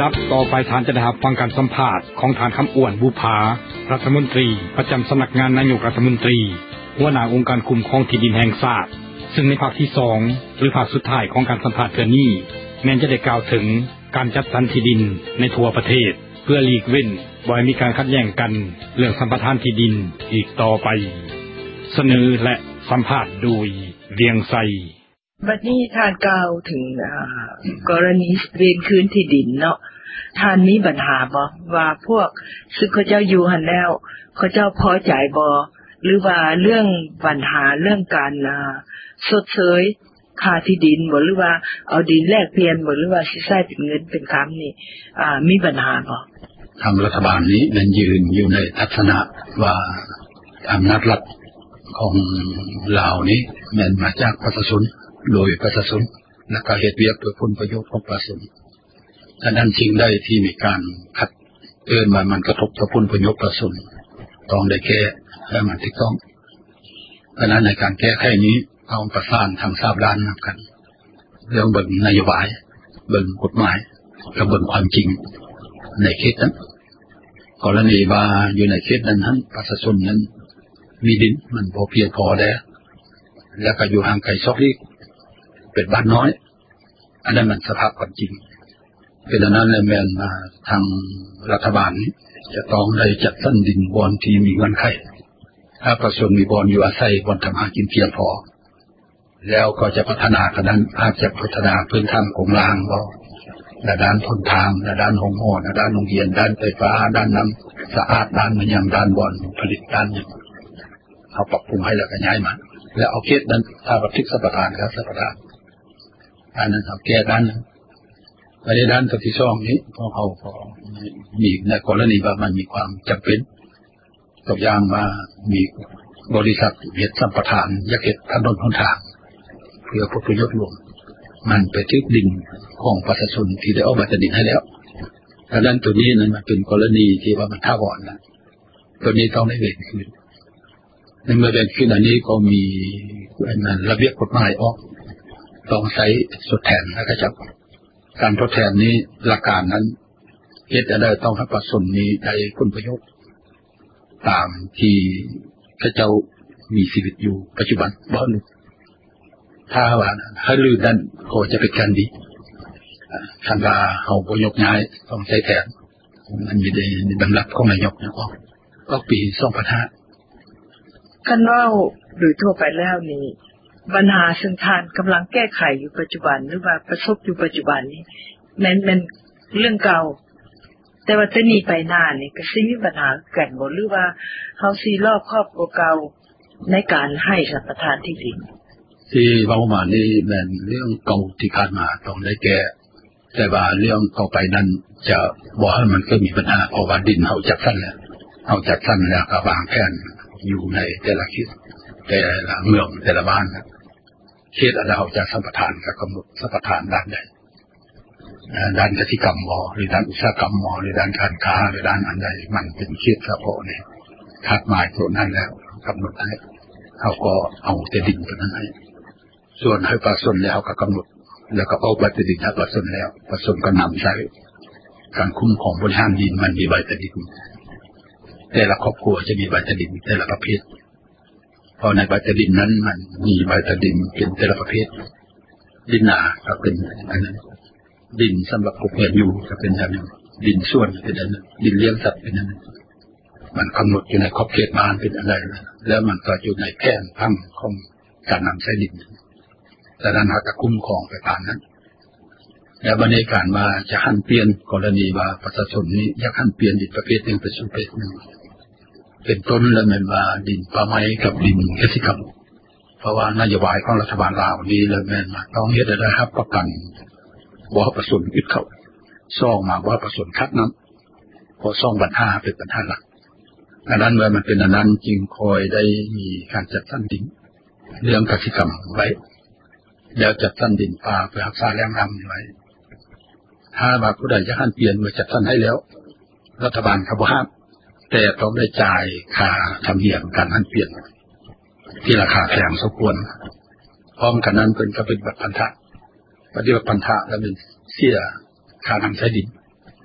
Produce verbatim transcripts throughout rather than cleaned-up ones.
ดับต่อไปทานจะได้รับฟังการสัมภาษณ์ของทานคำอ้วนบุภารัฐมนตรีประจำสำนักงานนายกรัฐมนตรีหัวหน้าองค์การคุ้มครองที่ดินแห่งชาติซึ่งในภาคที่สองหรือภาคสุดท้ายของการสัมภาษณ์เทื่อนี้แม้นจะได้กล่าวถึงการจัดสรรที่ดินในทั่วประเทศเพื่อหลีกเว้นบ่ให้มีการขัดแย้งกันเรื่องสัมปทานที่ดินอีกต่อไปเสนอและสัมภาษณ์โดยเวียงไซบัดนี้ท่านกล่าวถึงกรณีเวรคืนที่ดินเนาะท่านมีปัญหาบ่ว่าพวกซึ่งเขาเจ้าอยู่หั่นแล้วเขาเจ้าพอใจบ่หรือว่าเรื่องปัญหาเรื่องการชดเชยค่าที่ดินบ่หรือว่าเอาดินแลกเปลี่ยนบ่หรือว่าสิใช้เป็นเงินเป็นคำนี่อ่ามีปัญหาบ่ทางรัฐบาลนี้มันยืนอยู่ในทัศนะว่าอำนาจรัฐของลาวนี้มันมาจากประชาชนโดยประชาชนและก็เหตุเวียกโดยผลประโยชน์ของประชาชนฉะนั้นสิ่งใดที่มีการขัดเกินมามันกระทบต่อผลประโยชน์ประชาชนต้องได้แก้ให้มันถูกต้องฉะนั้นในการแก้ไขนี้ต้องประสานทางทราบด้านนำกันเรื่องเบิ่งนโยบายเบิ่งกฎหมายกับเบิ่งความจริงในเขตนั้นกรณีว่าอยู่ในเขตนั้นนั้นประชาชนนั้นมีดินมันพอเพียงพอแล้วแล้วก็อยู่ห่างไกลซอกลีกเป็นบ้านน้อยอันนั้นมันสภาพความจริงเป็นอันนั้นแล้วแม่นมาทางรัฐบาลนี้จะต้องได้จัดสรรดินบอนที่มีเงื่อนไขถ้าประชาชนมีบอนอยู่อาศัยบอนทำหากินเพียงพอแล้วก็จะพัฒนากันนั้นอาจจะพัฒนาพื้นฐานของรางบ่ด้านทนทางด้านห้องหอด้านโรงเรียนด้านไฟฟ้าด้านน้ำสะอาดด้านมันยังด้านบอนผลิตด้านยังเอาปรับปรุงให้แล้วก็ย้ายมาแล้วเอาเขตนั้นถ้าบันทึกสัมปทานครับสัมปทานอันนั้นเอาแก้ด้านนึงในด้านที่สองนี้พอเขาพอมีในกรณีว่ามันมีความจำเป็นตัวอย่างมามีบริษัทเหตุสัมปทานยักเหตุถนนหนทางเพื่อผลประโยชน์รวมมันไปทึกดินของประชาชนที่ได้เอาบัตรดินให้แล้วดังนั้นตัวนี้นั้นมันเป็นกรณีที่ว่ามันท่าวอนนะตัวนี้ต้องได้เวรคืนในเมื่อเวรคืนอันนี้ก็มีระเบียบกฎหมายออกต้องใช้ทดแทนแล้วก็จับการทดแทนนี้หลักการนั้นเหตุใดต้องให้ประชาชนนี้ได้ผลประโยชน์ตามที่พระเจ้ามีชีวิตอยู่ปัจจุบันบ่หรือถ้าว่าให้ลือนั้นก็จะเป็นการดีท่านว่าเขาบ่ยกย้ายต้องใช้แทนมันมีในดำรับของนายกนะออกออกปีสองพันห้าคันว่าโดยทั่วไปแล้วนี่ปัญหาซึ่งท่านกำลังแก้ไขอยู่ปัจจุบันหรือว่าประสบอยู่ปัจจุบันนี้แม้นมันเรื่องเก่าแต่ว่าจะหนีไปหน้านี่ก็สิมีปัญหากันบ่หรือว่าเฮาสิรอบครอบกว่าเก่าในการให้สัมปทานที่ดินที่เว้ามานี่แม่นเรื่องเก่าที่ผ่านมาต้องได้แก้แต่ว่าเรื่องต่อไปนั้นจะบ่ให้มันเกิดมีปัญหาเพราะว่าดินเฮาจัดสรรแล้วเฮาจัดสรรแล้วก็วางแผนอยู่ในแต่ละเขตแต่ละเมืองแต่ละบ้านเขตอะไรเราจะสัมปทานกับกำหนดสัมปทานด้านใดด้านเกษตรกรรมมอหรือด้านอุตสาหกรรมมอหรือด้านการค้าหรือด้านอันใดมันเป็นเขตเฉพาะเนี่ยคาดหมายตัวนั้นแล้วกำหนดให้เขาก็เอาแต่ดินตัวนั้นให้ส่วนให้ประชาชนแล้วก็กำหนดแล้วก็เอาใบดินให้ประชาชนแล้วประชาชนก็นำใช้การคุ้มครองบริหารดินมันมีใบดินแต่ละครอบครัวจะมีใบดินแต่ละประเภทเพราะในใบดินนั้นมันมีใบดินเป็นแต่ละประเภทดินหนาก็เป็นอันนั้นดินสำหรับปลูกเห็ดอยู่ก็เป็นอันนั้นดินส่วนเป็นอันนั้นดินเลี้ยงสัตว์เป็นอันนั้นมันกำหนดอยู่ในขอบเขตบ้านเป็นอะไรแล้วมันก็อยู่ในแผนพังของการนำใช้ดินแต่นั้นหากคุ้มครองไปตามนั้นแล้วบรรยากาศมาจะหันเปลี่ยนกรณีว่าประชาชนนี้อยากหันเปลี่ยนดินประเภทหนึ่งไปสู่ประเภทหนึ่งเป็นต้นแล้วมันว่าดินป่าไม้กับดินเกษตรกรรมเพราะว่านโยบายของรัฐบาลลาวนี้แล้วมันมาต้องเฮ็ดได้รับประกันบ่ให้ประชาชนอึดเข้าซ่องมาบ่ให้ประชาชนคัดน้ำเพราะซ่องปัญหาเป็นปัญหาหลักดังนั้นเมื่อมันเป็นอันนั้นจึงคอยได้มีการจัดสรรดินเรื่องเกษตรกรรมไว้แล้วจัดสรรดินป่าเพื่อรักษาแหล่งน้ำไว้ถ้าว่าผู้ใดจะหันเปลี่ยนเมื่อจัดสรรให้แล้วรัฐบาลเขาบ่ห้ามแต่ต้องได้จ่ายค่าธรรมเนียมการหันเปลี่ยนที่ราคาแพงสมควรพร้อมกันนั้นเป็นก็เป็นบัตรพันธะปฏิบัติพันธะแล้วเป็นเสียค่านำใช้ดิน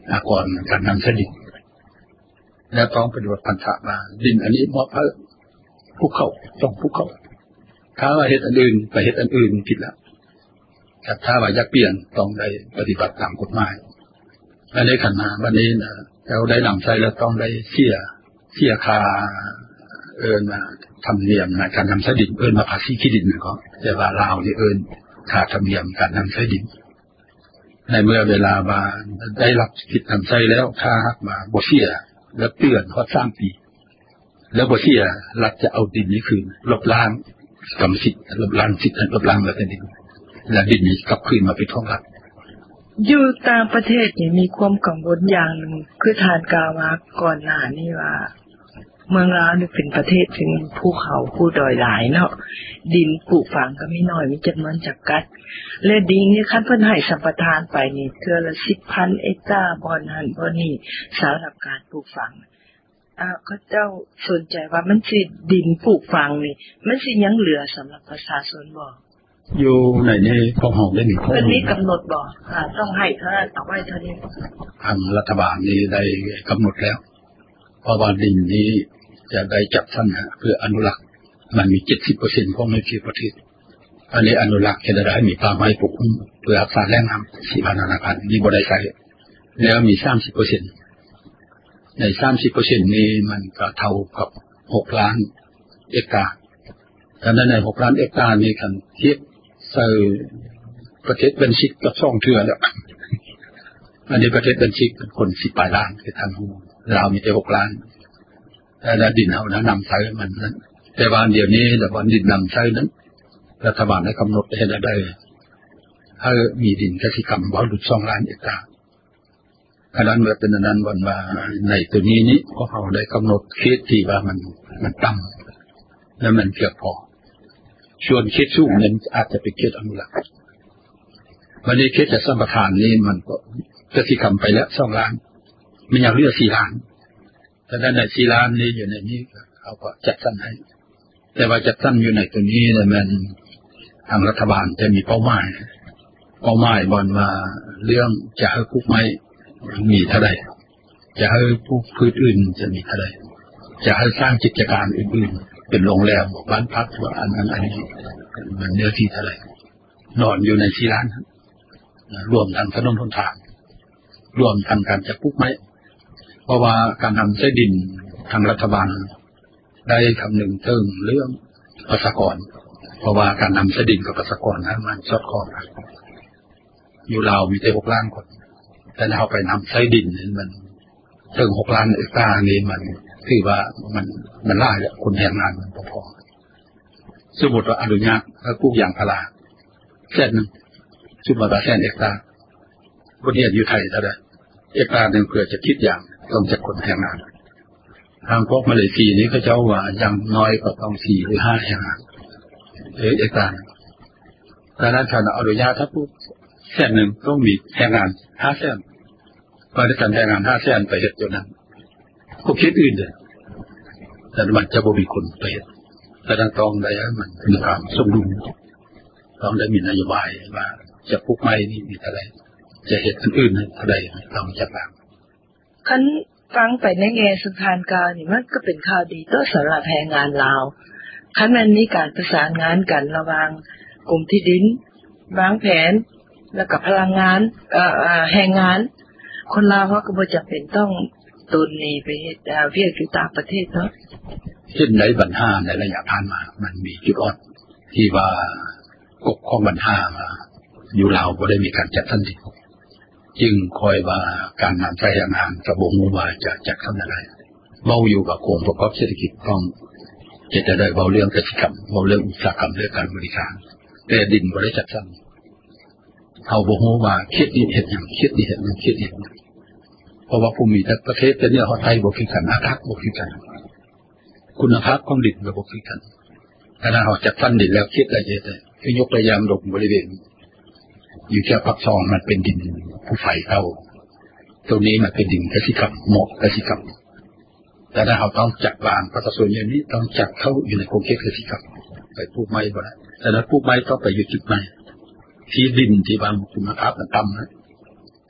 อากรการนำใช้ดินแล้วต้องปฏิบัติพันธะมาดินอันนี้เหมาะกับภูเขาต้องภูเขาถ้าว่าเฮ็ดอันอื่นไปเฮ็ดอันอื่นผิดแล้วแต่ถ้าว่าอยากเปลี่ยนต้องได้ปฏิบัติตามกฎหมายอันนี้ขันมาวันนี้นะเราได้นำใช้แล้วต้องได้เสียเสียค่าเอิ้นมาธรรมเนียมในการนำใช้ดินเอิ้นมาภาษีที่ดินก็แต่ว่าลาวนี่เอิ้นค่าธรรมเนียมการนำใช้ดินในเมื่อเวลามาได้รับสิทธิ์นำใช้แล้วถ้าหักมาบ่เสียแล้วเตือนฮอดสามปีแล้วบ่เสียรัฐจะเอาดินนี้คืนลบล้างกรรมสิทธิ์ลบล้างสิทธิ์ลบล้างแล้วแต่ดินแล้วดินนี้กลับคืนมาเป็นของรัฐอยู่ต่างประเทศนี่มีความกังวลอย่างนึงคือทานกล่าวมาก่อนหน้านี้ว่าเมืองลาวนี่เป็นประเทศที่มีภูเขาภูดอยหลายเนาะดินปลูกฝังก็มีน้อยมีจำนวนจำกัดและดินนี่คันเพิ่นให้สัมปทานไปนี่เทื่อละ สิบพัน เอกตาร์บ่อนหันบ่อนนี่สำหรับการปลูกฝังอ่าก็เจ้าสนใจว่ามันสิดินปลูกฝังนี่มันสิยังเหลือสำหรับประชาชนบ่อยู่ในนี้ของเฮาได้มีข้อมันมีกำหนดบ่อ่าต้องให้เท่านั้นเอาไว้เท่านี้ทางรัฐบาลนี้ได้กำหนดแล้วเพราะว่าดินนี้จะได้จัดสรรเพื่ออนุรักษ์มันมี เจ็ดสิบเปอร์เซ็นต์ ของในประเทศอันนี้อนุรักษ์จะได้มีป่าไม้ปกคลุมเพื่อรักษาแหล่งน้ำสี่พันห้าพันนี่บ่ได้ใช้แล้วมี สามสิบเปอร์เซ็นต์ ใน สามสิบเปอร์เซ็นต์ นี้มันก็เท่ากับหกล้านเอกตาร์ฉะนั้นในหกล้านเอกตาร์นี้คันเทียบใส่ประเทศเป็นสิบกับสองเทื่อแล้วอันนี้ประเทศเป็นสิบคนสิบปลายล้านคือทางฮู้ลาวมีแต่หกล้านแต่ดินเฮานะนำใช้มันนั้นแต่ว่าเดี๋ยวนี้แต่ว่าดินนำใช้นั้นรัฐบาลได้กำหนดให้ได้ให้มีดินเกษตรกรรมบ่หลุดสองล้านเอกตาร์ขณะเมื่อเป็นนั้นวันว่าในตัวนี้นี้พวกเขาได้กำหนดเขตที่ว่ามันมันต่ำและมันเพียงพอส่วนเขตสูงนั้นอาจจะเป็นเขตอนุรักษ์วันนี้เขตจะสัมปทานนี้มันก็เกษตรกรรมไปแล้วสองล้านมันยังเหลือสี่ล้านแต่ในสี่ล้านนี้อยู่ในนี้เขาก็จัดสรรให้แต่ว่าจัดสรรอยู่ในตัวนี้เนี่ยมันทางรัฐบาลจะมีเป้าหมายเป้าหมายบอนว่าเรื่องจะให้ปลูกไม้มีเท่าใดจะให้ปลูกพืชอื่นจะมีเท่าใดจะให้สร้างกิจการอื่นๆเป็นโรงแรมบ้านพักว่าอันนั้นอันนี้มันเนื้อที่เท่าใดนอนอยู่ในสี่ล้านรวมทั้งถนนหนทางรวมทั้งการจะปลูกไม้เพราะว่าการทำใช้ดินทางรัฐบาลได้คำนึงถึงเรื่องประชากรเพราะว่าการนำใช้ดินกับประชากรนั้นมันสอดคล้องกันอยู่ลาวมีแต่หกล้านคนแต่เราไปนำใช้ดินมันถึงหกล้านเอกตาร์นี้มันคือว่ามันมันล่าเนี่ยคนแรงงานมันพอๆสมมติว่าอนุญาตถ้าปลูกยางพาราแสนนึงสมมติว่าแสนเอกตาร์ประเทศอยู่ไทยเท่าไหร่เอกตาร์นึงเพื่อจะคิดอย่างต้องจากคนแรงงานทางพวกมาเลเซียนี้เขาเจ้าว่าอย่างน้อยก็ต้องสี่หรือห้าแรงงานเออเอกตาร์ดังนั้นถ้าอนุญาตถ้าปลูกแสนนึงต้องมีแรงงานห้าแสนบริษัทแรงงานห้าแสนไปเฮ็ดอยู่นั้นพวกคิดอื่นเลยแต่มันจะบ่มีคนไปเฮ็ดแต่ต้องได้มันมีความสมดุลต้องได้มีนโยบายว่าจะปลูกไม้นี่มีเท่าไหร่จะเฮ็ดอันอื่นเท่าใดต้องจัดวางคันฟังไปในแง่สุขานกานี่มันก็เป็นข่าวดีต่อสำหรับแรงงานลาวคันมันมีการประสานงานกันระหว่างกรมที่ดินวางแผนแล้วก็พลังงานเอ่อแรงงานคนลาวเขาก็บ่จำเป็นต้องตนนี่ไปเฮ็ดเวียกอยู่ต่างประเทศเนาะเช่นในปัญหาในระยะผ่านมามันมีจุดอ่อนที่ว่ากบของปัญหามาอยู่ลาวบ่ได้มีการจัดสรรดินจึงคอยว่าการนำใช้แรงงานกระบงว่าจะจัดทำอะไรเว้าอยู่กับกรมประกอบเศรษฐกิจต้องจะได้เว้าเรื่องเกษตรกรรมเว้าเรื่องอุตสาหกรรมเรื่องการบริการแต่ดินบ่ได้จัดสรรเขาบ่ฮู้ว่าเขตนี้เฮ็ดหยังเขตนี้เฮ็ดหยังเขตนี้เพราะว่าภูมิประเทศแต่เนี่ยเฮาไทยบ่คือกันอากาศบ่คือกันคุณภาพของดินก็บ่คือกันถ้าเฮาจัดสรรดินแล้วเขตละเอียดคือยกตัวอย่างดอกบริเวณอยู่แค่ปักซองมันเป็นดินภูไฟเก่าตรงนี้มันเป็นดินเกษตรกรรมเหมาะเกษตรกรรมแต่ถ้าเราต้องจัดวางประชาชนอย่างนี้ต้องจัดเข้าอยู่ในโครงการเกษตรกรรมไปปลูกไม้บ่ได้แต่ถ้าปลูกไม้ต้องไปอยู่จุดไม้ที่ดินที่บางคุณภาพมันต่ำนะ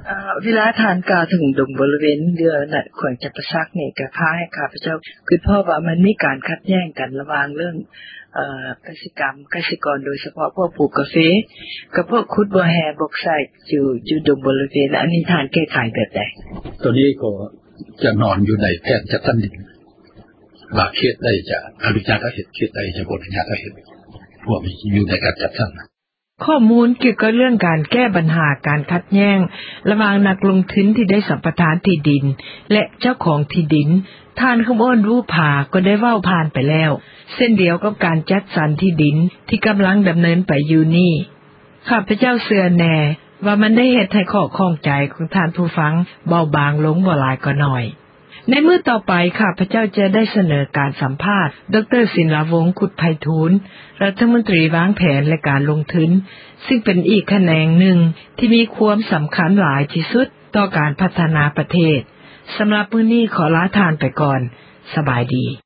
อ่าเวลาทานกล่าวถึงดงบริเวณเรือน่ะควรจะประซักนี่ก็พาให้ข้าพเจ้าคือเพราะว่ามันมีการขัดแย้งกันระหว่างเรื่องเอ่อกสิกรรมกสิกรโดยเฉพาะพวกปลูกกาแฟกับพวกขุดบ่อแฮบกไส้อยู่อยู่ดงบริเวณอันนี้ทานแก้ไขแบบใดตัวนี้ก็จะนอนอยู่ในแผนจัดสรรดินว่าเขตใดจะอนุญาตให้เฮ็ดเขตใดจะบ่อนุญาตให้เฮ็ดพวกมีอยู่ในการจัดสรรข้อมูลเกี่ยวกับเรื่องการแก้ปัญหาการคัดแย้งระหว่างนักลงทุนที่ได้สัมปทานที่ดินและเจ้าของที่ดินท่านคำอ้นวูผาก็ได้เว้าผ่านไปแล้วเส้นเดียวกับการจัดสรรที่ดินที่กำลังดำเนินไปอยู่นี่ข้าพเจ้าเชื่อแน่ว่ามันได้เฮ็ดให้ข้อข้องใจของท่านผู้ฟังเบาบางลงบ่หลายก็น้อยในมื้อต่อไปข้าพเจ้าจะได้เสนอการสัมภาษณ์ดร.ศิลาวงศ์ขุดไพฑูรย์รัฐมนตรีวางแผนและการลงทุนซึ่งเป็นอีกแขนงหนึ่งที่มีความสำคัญหลายที่สุดต่อการพัฒนาประเทศสำหรับมื้อนี้ขอลาทานไปก่อนสบายดี